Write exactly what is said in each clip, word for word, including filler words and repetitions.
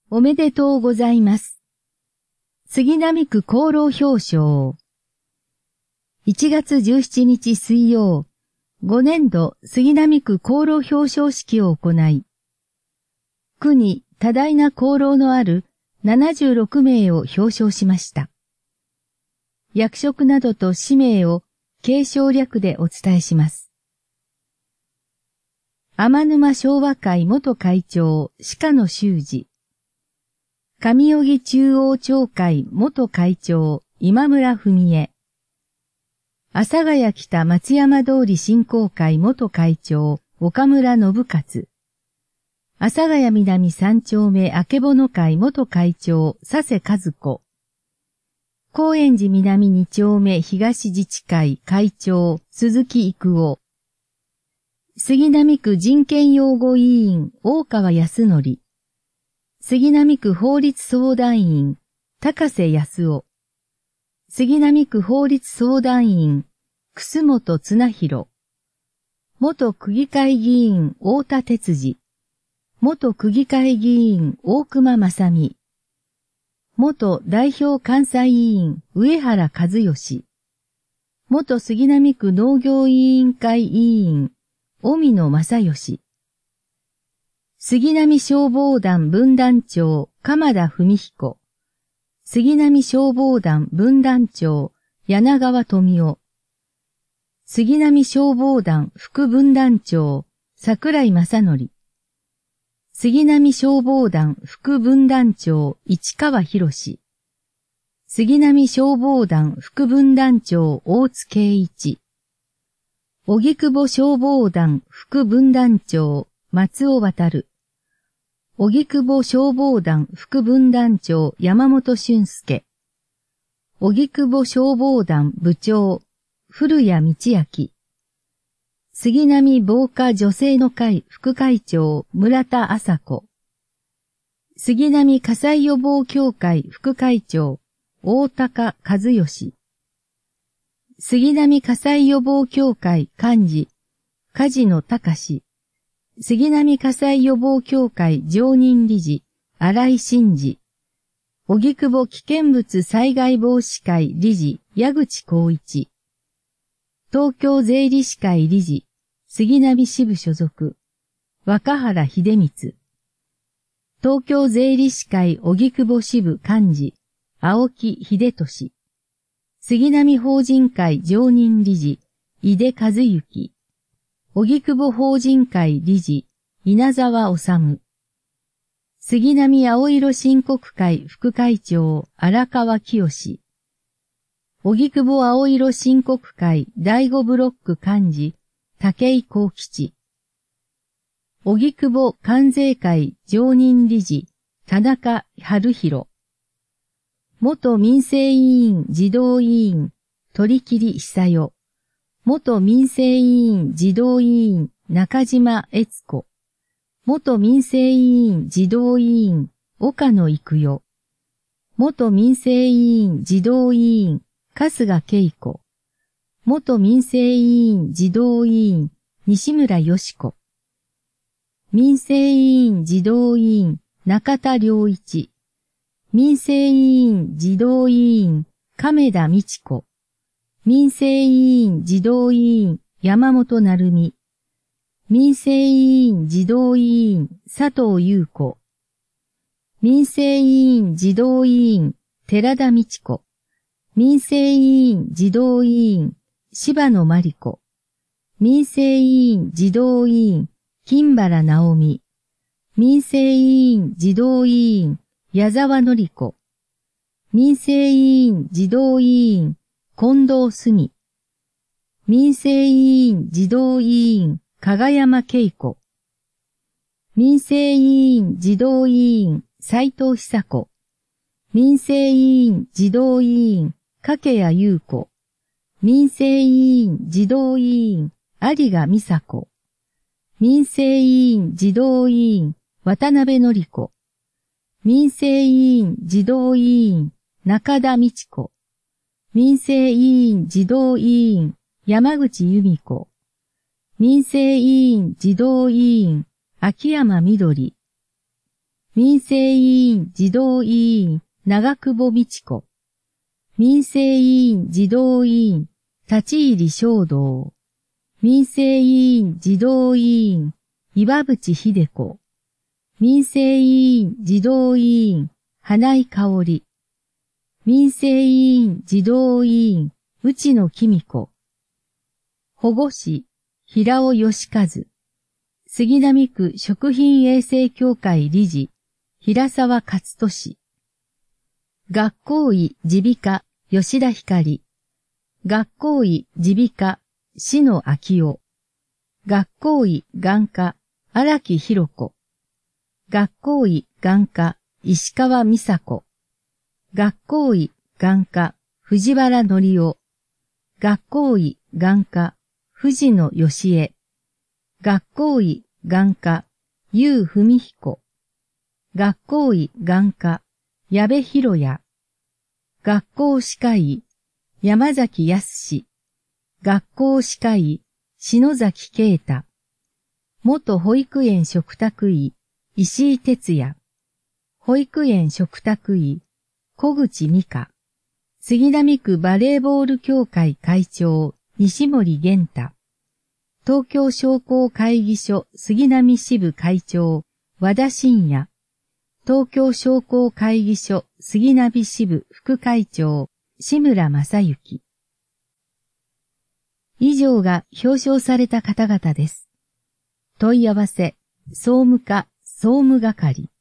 おめでとうございます。杉並区功労表彰。いちがつじゅうしちにち水曜、ごねんど杉並区功労表彰式を行い、区に多大な功労のあるななじゅうろくめいを表彰しました。役職などと氏名を継承略でお伝えします。天沼昭和会元会長鹿野修二、上荻中央町会元会長今村文江、阿佐ヶ谷北松山通り振興会元会長岡村信勝、阿佐ヶ谷南三丁目あけぼの会元会長佐世和子、高円寺南二丁目東自治会会長鈴木育夫、杉並区人権擁護委員大川康則、杉並区法律相談員高瀬康夫、杉並区法律相談員楠本綱弘、元区議会議員太田哲司、元区議会議員大熊正美、元代表監査委員上原和義、元杉並区農業委員会委員荻野正義、杉並消防団分団長鎌田文彦、杉並消防団分団長柳川富夫、杉並消防団副分団長櫻井正則、杉並消防団副分団長市川博史、杉並消防団副分団長大津圭一、荻窪消防団副分団長松尾渉、荻窪消防団副分団長山本俊介、荻窪消防団部長古谷道明、杉並防火女性の会副会長村田麻子、杉並火災予防協会副会長大高和義、杉並火災予防協会幹事梶野隆、杉並火災予防協会常任理事新井真嗣、荻窪危険物災害防止会理事矢口光一、東京税理士会理事杉並支部所属若原秀光、東京税理士会荻窪支部幹事青木秀俊、杉並法人会常任理事井出和幸、荻窪法人会理事稲沢治、杉並青色申告会副会長荒川清、荻窪青色申告会だいごブロック幹事武井幸吉、荻窪関税会常任理事田中春弘、元民生委員児童委員鳥切久代、元民生委員児童委員中島悦子、元民生委員児童委員岡野育代、元民生委員児童委員春日恵子、元民生委員児童委員西村よし子、民生委員児童委員中田良一、民生委員児童委員亀田美智子、民生委員児童委員山本成美、民生委員児童委員佐藤優子、民生委員児童委員寺田美智子、民生委員児童委員柴野真理子、民生委員児童委員金原直美、民生委員児童委員矢沢典子、民生委員児童委員近藤澄、民生委員児童委員加賀山恵子、民生委員児童委員斉藤久子、民生委員児童委員掛谷優子、民生委員児童委員有賀美佐子、民生委員児童委員渡辺典子、民生委員児童委員中田美智子、民生委員児童委員山口由美子、民生委員児童委員秋山みどり、 民生委員児童委員長久保美智子。民生委員児童委員立入正道。民生委員児童委員岩渕秀子。民生委員児童委員花井香織。民生委員児童委員内野公子。保護司平尾義和。杉並区食品衛生協会理事平沢勝利。学校医耳鼻科吉田光。学校医耳鼻科篠明夫。学校医眼科荒木博子。学校医眼科石川美佐子。学校医眼科藤原則夫。学校医眼科藤野義恵。学校医眼科遊文彦。学校医眼科矢部博也。学校歯科医山崎康。学校歯科医篠崎啓太。元保育園嘱託医石井哲也。保育園嘱託医小口美香。杉並区バレーボール協会会長西森源太。東京商工会議所杉並支部会長和田信也。東京商工会議所杉並支部副会長志村正幸。以上が表彰された方々です。問い合わせ、総務課、総務係。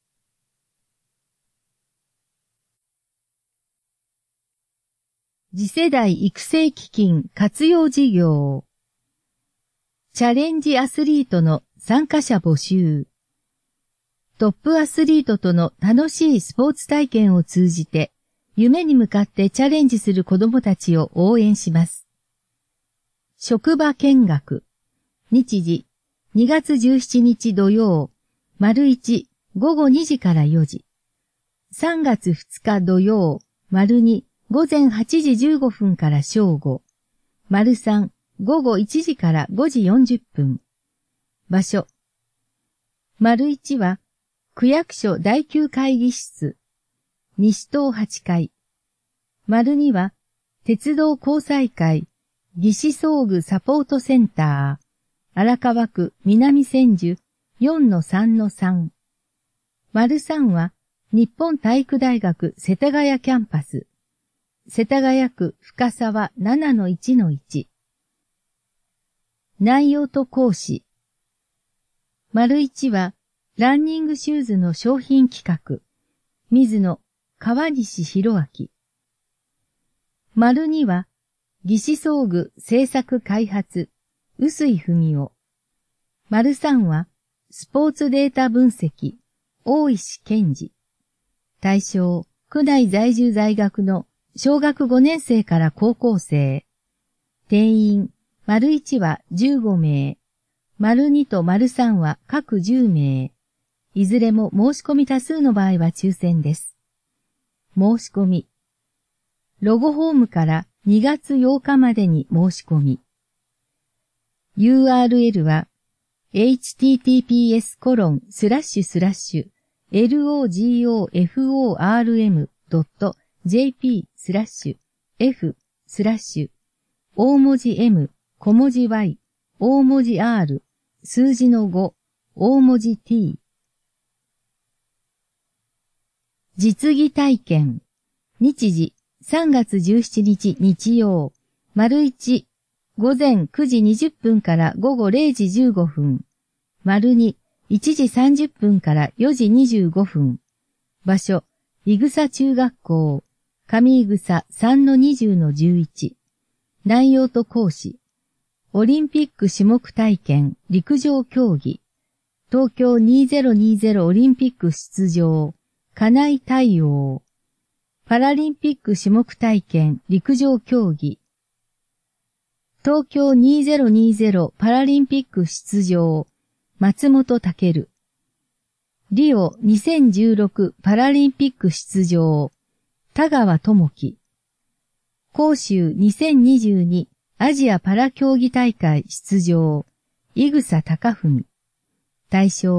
次世代育成基金活用事業。チャレンジアスリートの参加者募集。トップアスリートとの楽しいスポーツ体験を通じて、夢に向かってチャレンジする子どもたちを応援します。職場見学。日時、にがつじゅうしちにち土曜、丸一、午後にじからよじ。さんがつふつか土曜、丸二、午前はちじじゅうごふんから正午。丸三、午後いちじからごじよんじゅっぷん。場所。丸一は、区役所第九会議室。西棟はちかい。丸二は、鉄道交際会、技師総具サポートセンター。荒川区南千住 よんのさんのさん。丸三は、日本体育大学世田谷キャンパス。世田谷区深沢 ななのいちのいち。内容と講師。丸一は、ランニングシューズの商品企画。水野、川西博明。丸二は、技師総具製作開発、臼井文夫。丸三は、スポーツデータ分析、大石健二。対象、区内在住在学の小学ごねん生から高校生。定員、丸一はじゅうごめい。丸二と丸三は各じゅうめい。いずれも申し込み多数の場合は抽選です。申し込み。ロゴホームからにがつようかまでに申し込み。ユーアールエル は エイチティーティーピーエスコロンスラッシュスラッシュエルオージーオーエフオーアールエムドットジェーピー スラッシュ F スラッシュ大文字 M 小文字 Y 大文字 R 数字のご大文字 T。 実技体験。日時さんがつじゅうしちにち日曜、丸一、午前くじにじゅっぷんから午後れいじじゅうごふん、丸二、いちじさんじゅっぷんからよじにじゅうごふん、場所、いぐさ中学校、上いぐさ さんのにじゅうのじゅういち、内容と講師、オリンピック種目体験、陸上競技、東京にせんにじゅうオリンピック出場、金井太陽、パラリンピック種目体験陸上競技。東京にせんにじゅうパラリンピック出場。松本健。リオにせんじゅうろくパラリンピック出場。田川智樹。広州にせんにじゅうにアジアパラ競技大会出場。井草貴文。対象、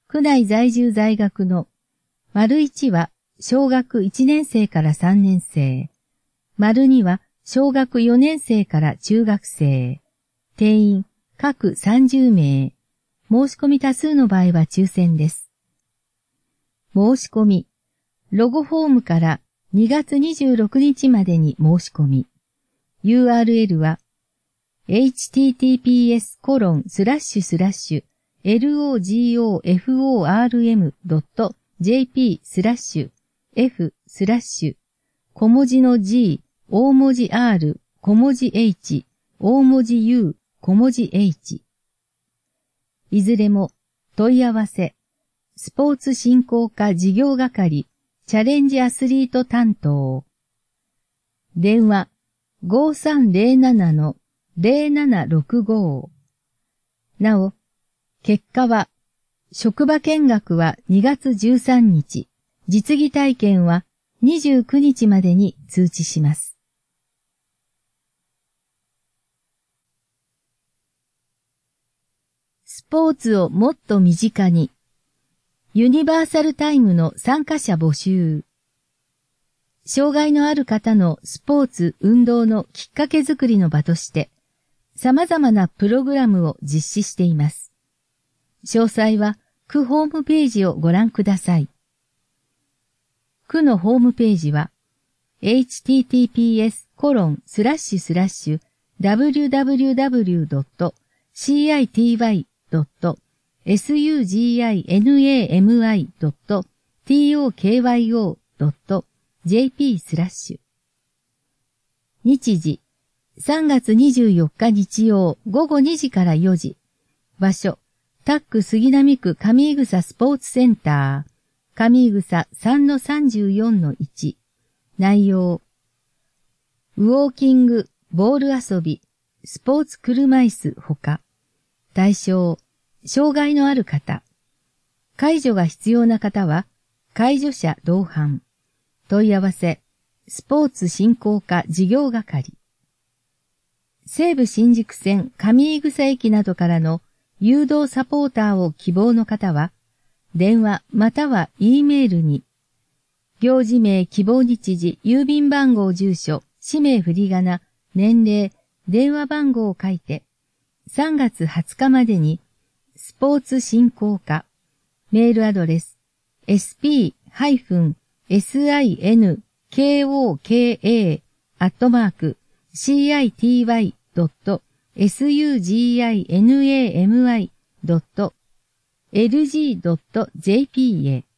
区内在住在学の、丸いちは小学いちねん生からさんねん生、丸には小学よねん生から中学生、定員各さんじゅうめい、申し込み多数の場合は抽選です。申し込み、ロゴフォームからにがつにじゅうろくにちまでに申し込み、ユーアールエル は エイチティーティーピーエスコロンスラッシュスラッシュエルオージーオーエフオーアールエムドットジェーピースラッシュ F スラッシュ小文字の G 大文字 R 小文字 H 大文字 U 小文字 H いずれも問い合わせスポーツ振興課事業係チャレンジアスリート担当電話 ごさんゼロななのゼロななろくご なお結果は職場見学はにがつじゅうさんにち、実技体験はにじゅうくにちまでに通知します。スポーツをもっと身近に、ユニバーサルタイムの参加者募集。障害のある方のスポーツ・運動のきっかけづくりの場として、様々なプログラムを実施しています。詳細は区ホームページをご覧ください。区のホームページは エイチティーティーピーエスコロンスラッシュスラッシュダブリューダブリューダブリュードットシーアイティーワイドットエスユージーアイエヌエーエムアイドットティーオーケーワイオードットジェーピースラッシュ日時さんがつにじゅうよっか日曜午後にじからよじ場所タック杉並区上井草スポーツセンター、上井草 さんのさんじゅうよんのいち。内容。ウォーキング、ボール遊び、スポーツ車椅子ほか。対象、障害のある方。介助が必要な方は、介助者同伴。問い合わせ、スポーツ振興課事業係。西武新宿線上井草駅などからの誘導サポーターを希望の方は、電話または E メールに、行事名希望日時、郵便番号住所、氏名振り仮名、年齢、電話番号を書いて、さんがつはつかまでに、スポーツ振興課、メールアドレス、エスピーシンコー アットマーク シーアイティーワイドットエスユージーアイエヌエーエムアイドットエルジードットジェーピー へ。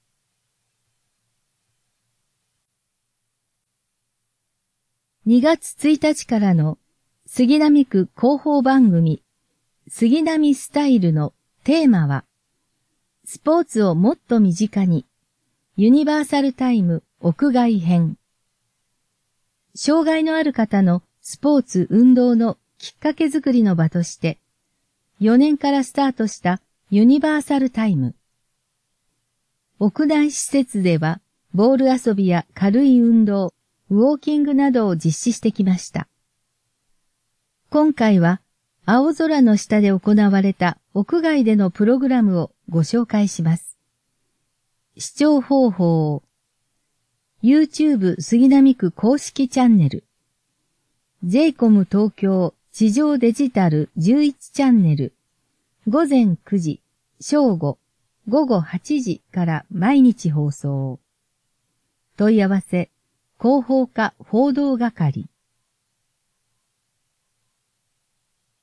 にがつついたちからの杉並区広報番組杉並スタイルのテーマはスポーツをもっと身近にユニバーサルタイム屋外編。障害のある方のスポーツ運動のきっかけづくりの場として、よねんからスタートしたユニバーサルタイム。屋内施設では、ボール遊びや軽い運動、ウォーキングなどを実施してきました。今回は、青空の下で行われた屋外でのプログラムをご紹介します。視聴方法。YouTube 杉並区公式チャンネル。ジェイコム 東京地上デジタルじゅういちチャンネル。ごぜんくじ、正午、ごごはちじから毎日放送。問い合わせ、広報課報道係。